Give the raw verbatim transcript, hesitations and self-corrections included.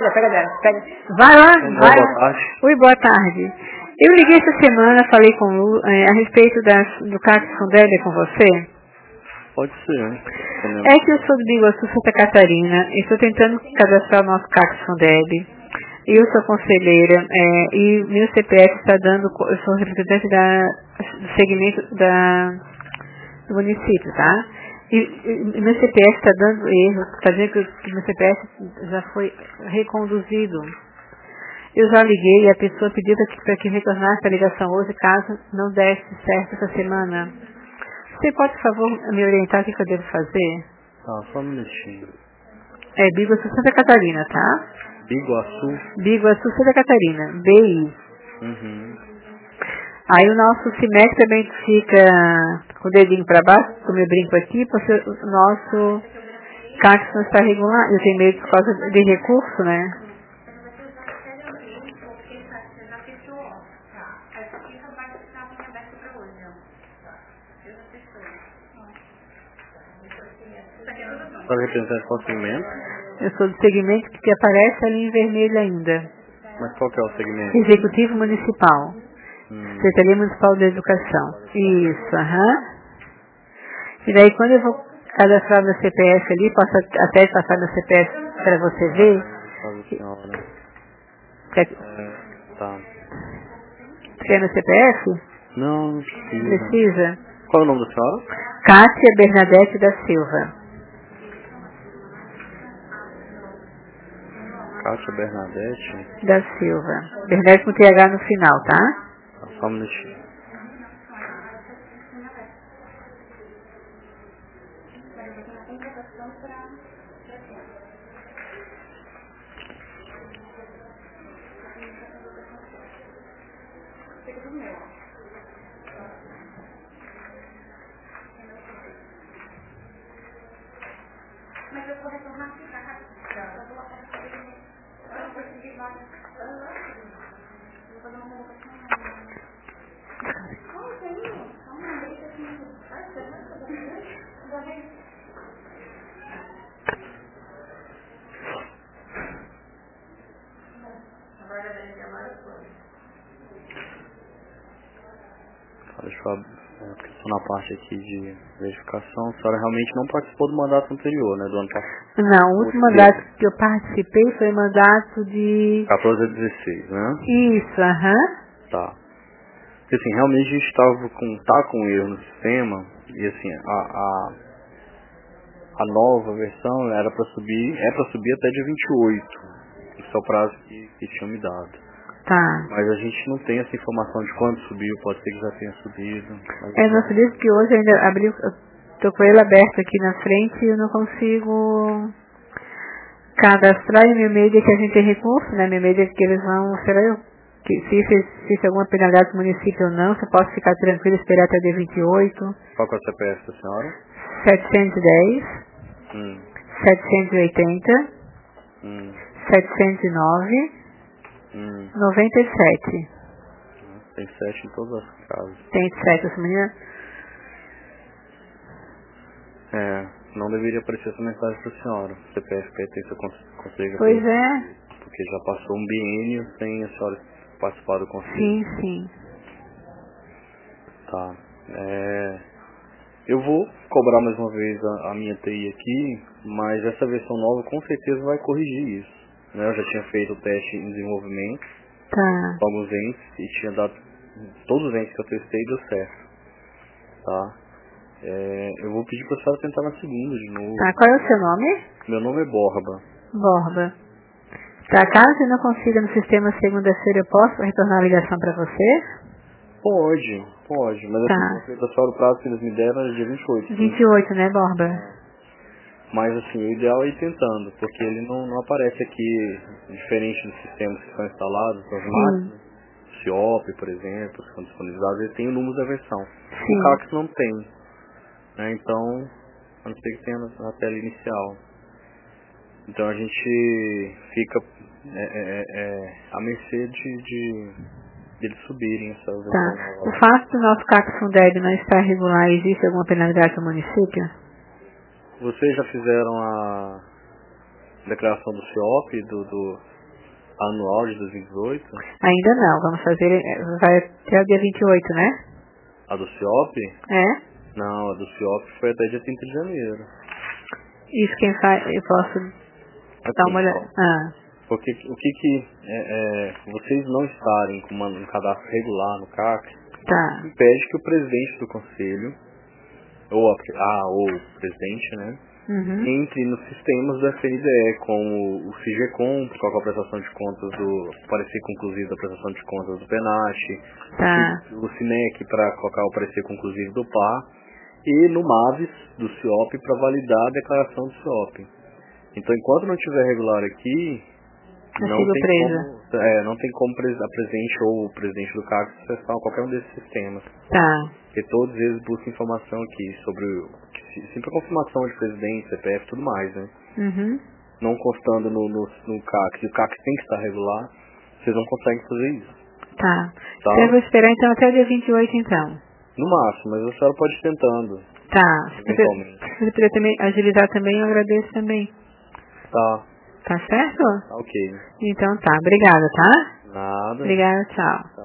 Pega, pega dela, pega. Vai lá, Oi, vai boa lá. tarde. Oi, boa tarde. Eu liguei essa semana, falei com o Lu, é, a respeito das, do Cactus Fundeb com você. Pode ser, né? É que eu sou do Biguaçu, Santa Catarina, e estou tentando cadastrar o nosso Cactus Fundeb. Eu sou conselheira, é, e meu C P F está dando, eu sou representante da, do segmento da, do município, tá? E, e meu C P F está dando erro, está dizendo que, que meu C P F já foi reconduzido. Eu já liguei e a pessoa pediu para que, para que retornasse a ligação hoje, caso não desse certo essa semana. Você pode, por favor, me orientar o que eu devo fazer? Tá, só um minutinho. É Biguaçu, Santa Catarina, tá? Biguaçu? Biguaçu, Santa Catarina, B I. Uhum. Aí o nosso C I M E C também fica com o dedinho para baixo, como eu brinco aqui, porque o nosso Cactus não está regular. Eu tenho medo por causa de recurso, né? Para representar qual segmento? Eu sou do segmento que aparece ali em vermelho ainda. Mas qual que é o segmento? Executivo Municipal. Hum. Secretaria Municipal de Educação. Isso, aham. E daí quando eu vou cadastrar meu C P F ali, posso até passar meu C P F para você ver. Fala, senhora. Quer, É, tá. quer meu C P F? Não, não precisa. Precisa? Qual é o nome da senhora? Kátia Bernadette da Silva. Kátia Bernadette. Da Silva. Bernadette com T H no final, tá? Tá, só um minutinho. Tá, deixa eu abrir. É, porque estou na parte aqui de verificação. A senhora realmente não participou do mandato anterior, né? Do ano passado. Não, o último mandato que eu participei foi mandato de... quatorze a dezesseis, né? Isso, aham. Tá. Porque assim, realmente a gente estava com, tá com erro no sistema. E assim, a, a, a nova versão era para subir, é para subir até dia vinte e oito. Esse é o prazo que, que tinham me dado. Tá. Mas a gente não tem essa informação de quando subiu, pode ser que já tenha subido. Mas É, nosso livro que hoje ainda abriu, eu tô com ele aberto aqui na frente e eu não consigo cadastrar e meu medo é que a gente tem recurso, né? Meu medo é que eles vão, será eu? Que se existe alguma penalidade do município ou não, você pode ficar tranquilo e esperar até dia vinte e oito. qual que é o C P F da senhora? setecentos e dez, Hum. setecentos e oitenta, Hum. setecentos e nove, Hum. noventa e sete. Tem sete em todas as casas. Tem sete, essa menina? É, não deveria aparecer essa mensagem para a senhora. O C P F pertence ao Conselho. Conselho Pois é. Porque já passou um biênio sem a senhora participar do conselho. Sim, sim. Tá. É, eu vou cobrar mais uma vez a, a minha T I aqui, mas essa versão nova com certeza vai corrigir isso. Né? Eu já tinha feito o teste em desenvolvimento Tá. com alguns entes e tinha dado. Todos os entes que eu testei deu certo. Tá? É, eu vou pedir para a senhora tentar na segunda de novo. Tá, qual é o seu nome? Meu nome é Borba. Borba. Tá, caso eu não consiga no sistema segunda-feira, eu posso retornar a ligação para você? Pode, pode, mas Tá. assim, a senhora o prazo que eles me deram era dia vinte e oito. vinte e oito, né, Borba? Mas assim, o ideal é ir tentando, porque ele não, não aparece aqui, diferente dos sistemas que são instalados, as máquinas, o C I O P, por exemplo, que são disponibilizados, ele tem o número da versão. Sim. O Cactus não tem, né? Então, a não ser que tenha na, na tela inicial. Então a gente fica é, é, é, à mercê de, de, de eles subirem essa versão. Tá. nova. O fato do nosso Cactus Fundeb não estar regular, existe alguma penalidade no município? Vocês já fizeram a declaração do C I O P, do, do, Anual de dois mil e dezoito? Ainda não, vamos fazer, vai até o dia vinte e oito, né? A do CIOP? É? Não, a do CIOP foi até dia trinta de janeiro. Isso quem faz, eu posso Assim, dar uma olhada. ó, Ah, porque o que que é, é, vocês não estarem com uma, um cadastro regular no C A C tá. impede que o presidente do conselho, ou a, ah, ou o presidente, né, Uhum. entre nos sistemas do F N D E, como o CIGECOM, para colocar a prestação de contas do parecer conclusivo da prestação de contas do PENACH, Tá. o CINEC para colocar o parecer conclusivo do P A, e no MAVES do CIOP para validar a declaração do CIOP. Então, enquanto não estiver regular aqui, Eu não sigo tem presa. como, é, não tem como pres- a presidente ou o presidente do C A C acessar qualquer um desses sistemas. Tá. Porque todos eles buscam informação aqui sobre o, sempre a confirmação de presidente, C P F e tudo mais, né? Uhum. Não constando no, no, no C A C, e o C A C tem que estar regular, vocês não conseguem fazer isso. Tá. Tá? Então eu vou esperar então até o dia vinte e oito então. No máximo, mas a senhora pode ir tentando, Tá. Se você, eventualmente. se você puder também agilizar também, eu agradeço também. Tá, Tá certo? tá ok. Então tá. Obrigada, tá? Nada. Obrigada, tchau.